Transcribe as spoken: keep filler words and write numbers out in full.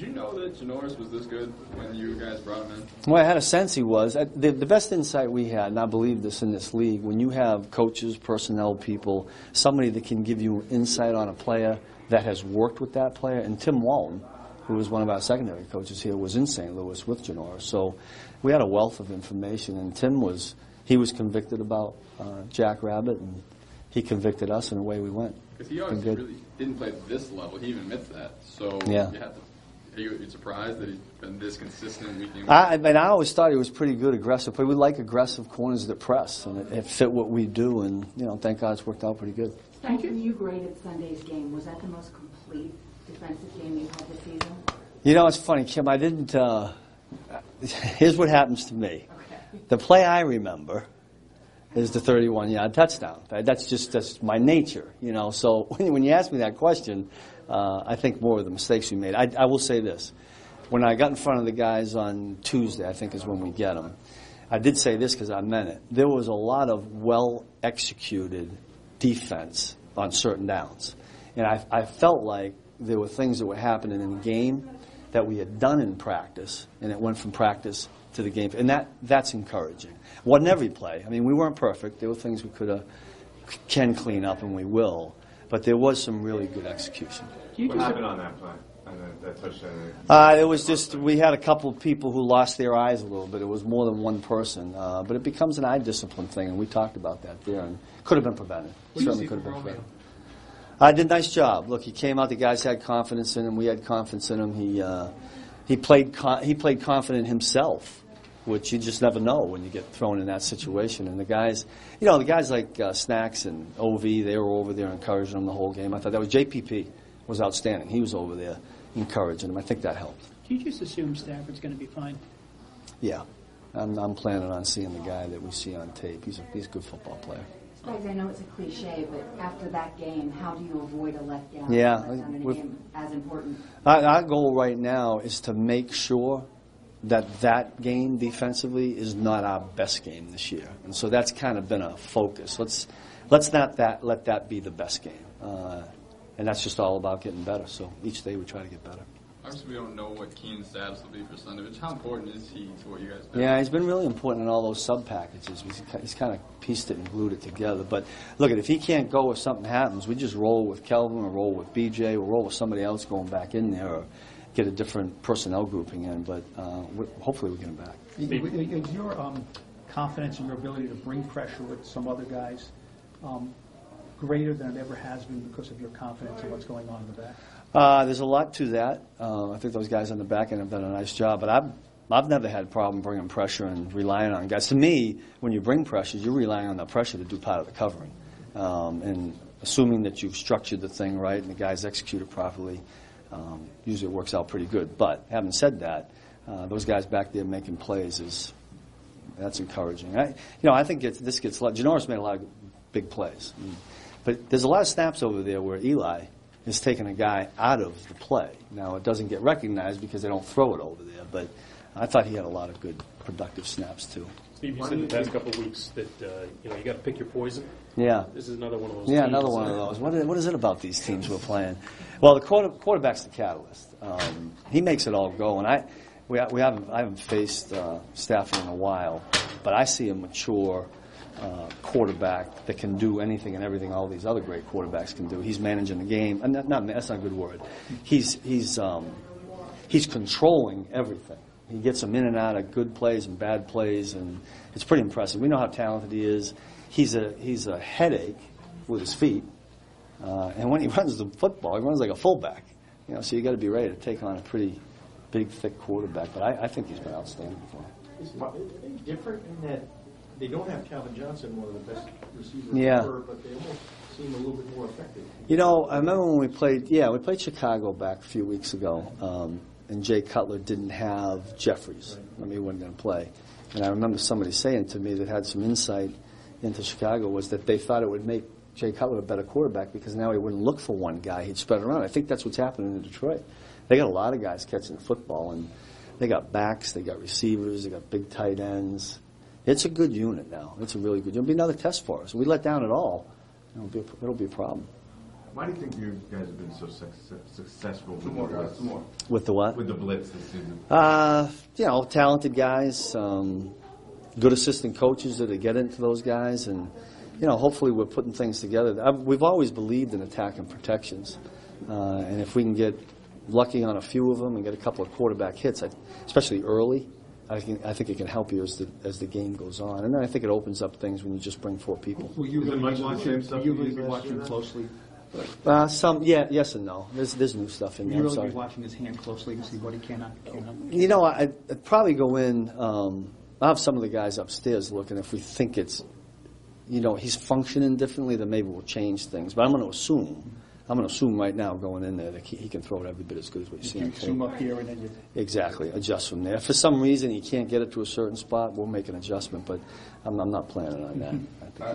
you know that Janoris was this good when you guys brought him in? Well, I had a sense he was. The, the best insight we had, and I believe this in this league, when you have coaches, personnel people, somebody that can give you insight on a player that has worked with that player, and Tim Walton, who was one of our secondary coaches here, was in Saint Louis with Janoris. So we had a wealth of information, and Tim was, he was convicted about uh, Jack Rabbit, and he convicted us, and away we went. Because he always really didn't play at this level. He even admits that. So yeah. you have to, are you, are you surprised that he's been this consistent week in week? I, I mean, I always thought he was pretty good aggressive, but we like aggressive corners that press, and it, it fit what we do, and you know, thank God it's worked out pretty good. Thank you. You graded Sunday's game. Was that the most complete defensive game you've had this season? You know, it's funny, Kim. I didn't. Uh, here's what happens to me. Okay. The play I remember is the thirty-one yard touchdown. That's just that's my nature, you know. So when, when you ask me that question, uh, I think more of the mistakes we made. I, I will say this. When I got in front of the guys on Tuesday, I think is when we get them, I did say this because I meant it. There was a lot of well-executed defense on certain downs. And I, I felt like there were things that were happening in the game that we had done in practice, and it went from practice to the game. And that that's encouraging. Wasn't every play. I mean, we weren't perfect. There were things we could have, can clean up, and we will. But there was some really good execution. What happened on that play? On that, that touchdown? Uh, it was just, we had a couple of people who lost their eyes a little bit. It was more than one person. Uh, but it becomes an eye discipline thing, and we talked about that there. And could have been prevented. Certainly could have been prevented. I did a nice job. Look, he came out. The guys had confidence in him. We had confidence in him. He uh, he played con- he played confident himself, which you just never know when you get thrown in that situation. And the guys, you know, the guys like uh, Snacks and O V, they were over there encouraging him the whole game. I thought that was J P P was outstanding. He was over there encouraging him. I think that helped. Do you just assume Stafford's going to be fine? Yeah, I'm, I'm planning on seeing the guy that we see on tape. He's a, he's a good football player. Guys, I know it's a cliche, but after that game, how do you avoid a letdown? Yeah, letdown in a game as important? Our, our goal right now is to make sure that that game defensively is not our best game this year, and so that's kind of been a focus. Let's let's not that let that be the best game, uh, and that's just all about getting better. So each day we try to get better. Obviously, we don't know what Keen's status will be for Sunday, but how important is he to what you guys do? Yeah, he's been really important in all those sub-packages. He's, he's kind of pieced it and glued it together. But look, if he can't go or something happens, we just roll with Kelvin or roll with B J or roll with somebody else going back in there or get a different personnel grouping in. But uh, hopefully we get him back. Is your um, confidence in your ability to bring pressure with some other guys um, greater than it ever has been because of your confidence in what's going on in the back? Uh, there's a lot to that. Uh, I think those guys on the back end have done a nice job, but I've I've never had a problem bringing pressure and relying on guys. To me, when you bring pressure, you're relying on the pressure to do part of the covering, um, and assuming that you've structured the thing right and the guys execute it properly, um, usually it works out pretty good. But having said that, uh, those guys back there making plays is that's encouraging. I, you know, I think it's, this gets a lot. Janoris made a lot of big plays, but there's a lot of snaps over there where Eli is taking a guy out of the play. Now, it doesn't get recognized because they don't throw it over there, but I thought he had a lot of good, productive snaps, too. Steve, you said the past couple of weeks that, uh, you know, you got to pick your poison. Yeah. This is another one of those Yeah, teams. another one of those. What is, what is it about these teams we're playing? Well, the quarter, quarterback's the catalyst. Um, he makes it all go, and I we, we haven't I haven't faced uh, Stafford in a while, but I see a mature Uh, quarterback that can do anything and everything all these other great quarterbacks can do. He's managing the game. And not, not, that's not a good word. He's he's um, he's controlling everything. He gets them in and out of good plays and bad plays, and it's pretty impressive. We know how talented he is. He's a he's a headache with his feet, uh, and when he runs the football, he runs like a fullback. You know, so you got to be ready to take on a pretty big, thick quarterback. But I, I think he's been outstanding for him. Is it different in that they don't have Calvin Johnson, one of the best receivers yeah. ever, but they almost seem a little bit more effective? You know, I remember when we played, yeah, we played Chicago back a few weeks ago, um, and Jay Cutler didn't have Jeffries. Right. I mean, he wasn't going to play. And I remember somebody saying to me that had some insight into Chicago was that they thought it would make Jay Cutler a better quarterback because now he wouldn't look for one guy. He'd spread around. I think that's what's happening in Detroit. They got a lot of guys catching the football, and they got backs, they got receivers, they got big tight ends. It's a good unit now. It's a really good unit. It'll be another test for us. If we let down at all, it'll be a, it'll be a problem. Why do you think you guys have been so success, successful with Two more the guys, blitz? two more. With the what? With the blitz this season? Uh, you know, talented guys, um, good assistant coaches that get into those guys, and you know, hopefully we're putting things together. I've, we've always believed in attack and protections, uh, and if we can get lucky on a few of them and get a couple of quarterback hits, I, especially early, I think I think it can help you as the as the game goes on, and then I think it opens up things when you just bring four people. Will you Is it really much be of the watching, same stuff will you you really used be last year watching then? closely? Uh, some, yeah, yes and no. There's there's new stuff in Will there. you I'm really sorry. be watching his hand closely to see what he cannot, cannot? You know, I, I'd probably go in. Um, I'll have some of the guys upstairs looking. If we think it's, you know, he's functioning differently, then maybe we'll change things. But I'm going to assume. I'm going to assume right now going in there that he, he can throw it every bit as good as what you see You on zoom tape. up here and then you. Exactly. Adjust from there. If for some reason he can't get it to a certain spot, we'll make an adjustment. But I'm, I'm not planning on that. I think